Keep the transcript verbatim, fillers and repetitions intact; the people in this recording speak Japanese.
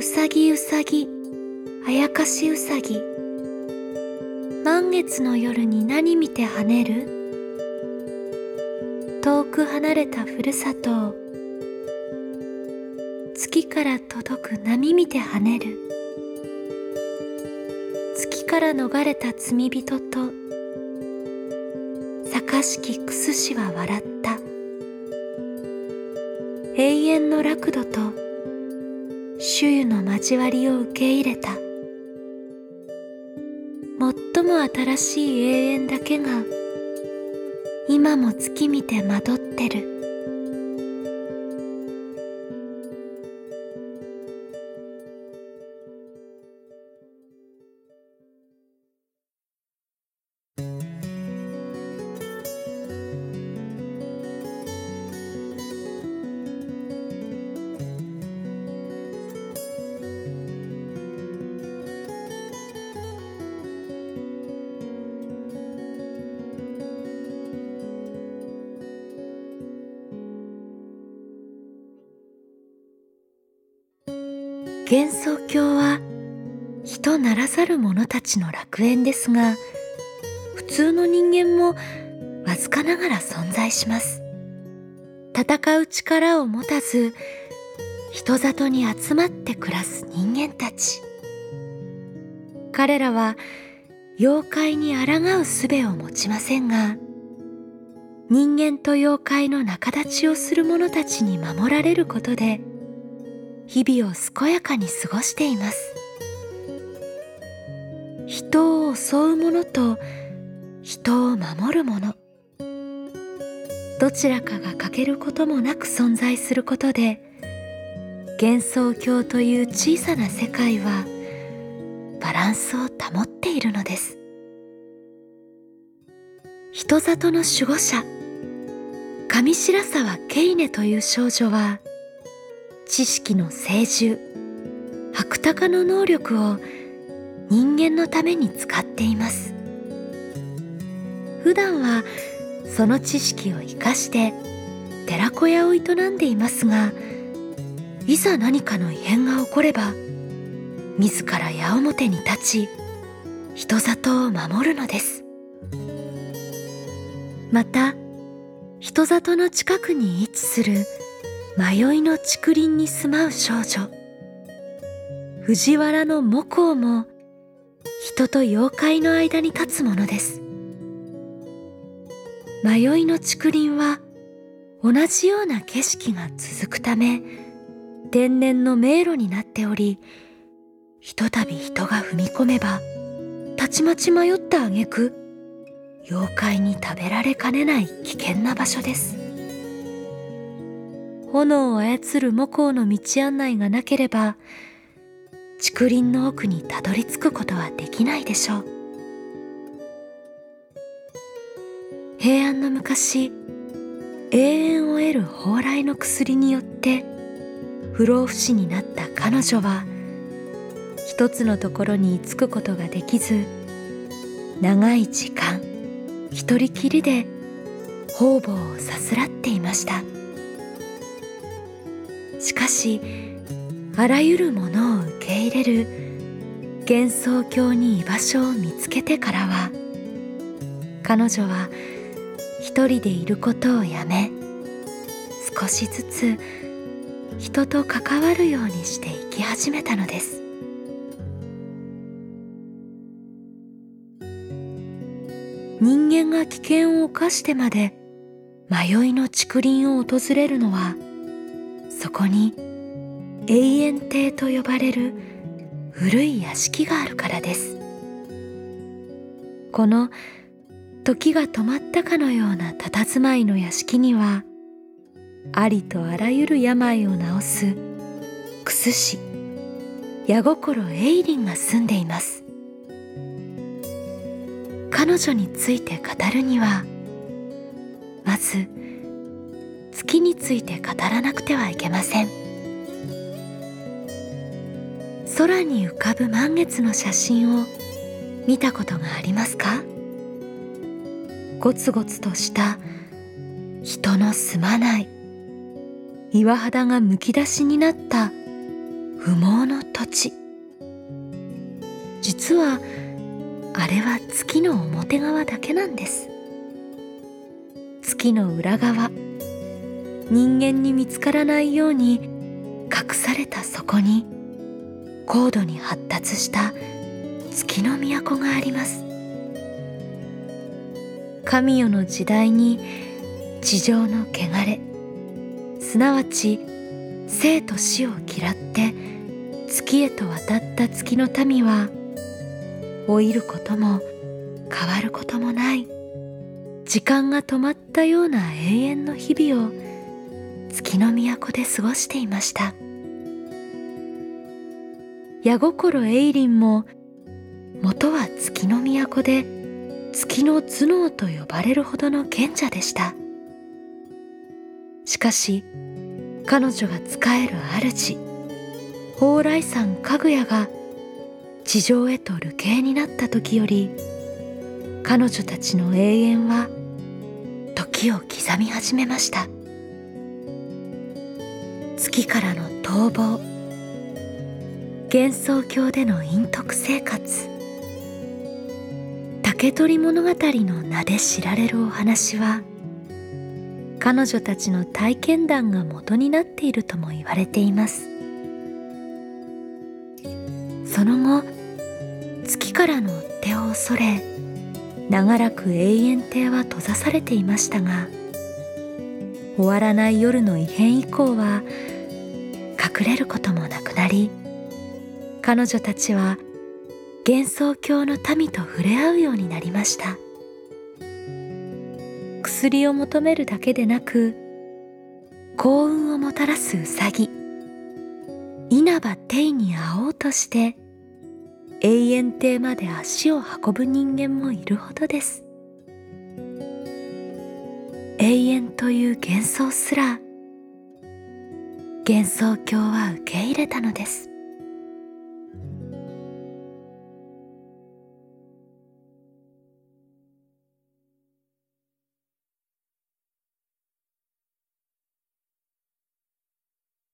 うさぎうさぎ、あやかしうさぎ。満月の夜に何見て跳ねる？遠く離れたふるさとを月から届く波見て跳ねる。月から逃れた罪人と坂敷くすしは笑った。永遠の楽土と主湯の交わりを受け入れた。最も新しい永遠だけが今も月見て惑ってる。幻想郷は人ならざる者たちの楽園ですが、普通の人間もわずかながら存在します。戦う力を持たず人里に集まって暮らす人間たち。彼らは妖怪に抗う術を持ちませんが、人間と妖怪の仲立ちをする者たちに守られることで日々を健やかに過ごしています。人を襲う者と人を守る者、どちらかが欠けることもなく存在することで、幻想郷という小さな世界はバランスを保っているのです。人里の守護者、上白沢ケイネという少女は知識の聖獣白鷹の能力を人間のために使っています。普段はその知識を生かして寺子屋を営んでいますが、いざ何かの異変が起これば自ら矢面に立ち人里を守るのです。また人里の近くに位置する迷いの竹林に住まう少女藤原の母校も人と妖怪の間に立つものです。迷いの竹林は同じような景色が続くため天然の迷路になっており、ひとたび人が踏み込めばたちまち迷った挙句妖怪に食べられかねない危険な場所です。炎を操る母校の道案内がなければ竹林の奥にたどり着くことはできないでしょう。平安の昔、永遠を得る蓬莱の薬によって不老不死になった彼女は一つのところに居つくことができず、長い時間一人きりで方々をさすらっていました。しかしあらゆるものを受け入れる幻想郷に居場所を見つけてからは、彼女は一人でいることをやめ、少しずつ人と関わるようにして生き始めたのです。人間が危険を冒してまで迷いの竹林を訪れるのは、そこに永遠亭と呼ばれる古い屋敷があるからです。この時が止まったかのような佇まいの屋敷には、ありとあらゆる病を治す薬師矢心栄林が住んでいます。彼女について語るには、まず月について語らなくてはいけません。空に浮かぶ満月の写真を見たことがありますか？ゴツゴツとした人の住まない岩肌がむき出しになった不毛の土地。実はあれは月の表側だけなんです。月の裏側、人間に見つからないように隠されたそこに高度に発達した月の都があります。神代の時代に地上の汚れ、すなわち生と死を嫌って月へと渡った月の民は、老いることも変わることもない時間が止まったような永遠の日々を月の都で過ごしていました。矢心栄林も元は月の都で月の頭脳と呼ばれるほどの賢者でした。しかし彼女が仕える主蓬莱山かぐやが地上へと流刑になった時より、彼女たちの永遠は時を刻み始めました。月からの逃亡、幻想郷での隠匿生活、竹取物語の名で知られるお話は、彼女たちの体験談が元になっているとも言われています。その後、月からの追っ手を恐れ、長らく永遠亭は閉ざされていましたが、終わらない夜の異変以降は隠れることもなくなり、彼女たちは幻想郷の民と触れ合うようになりました。薬を求めるだけでなく、幸運をもたらすウサギ、稲葉定に会おうとして永遠亭まで足を運ぶ人間もいるほどです。永遠という幻想すら幻想郷は受け入れたのです。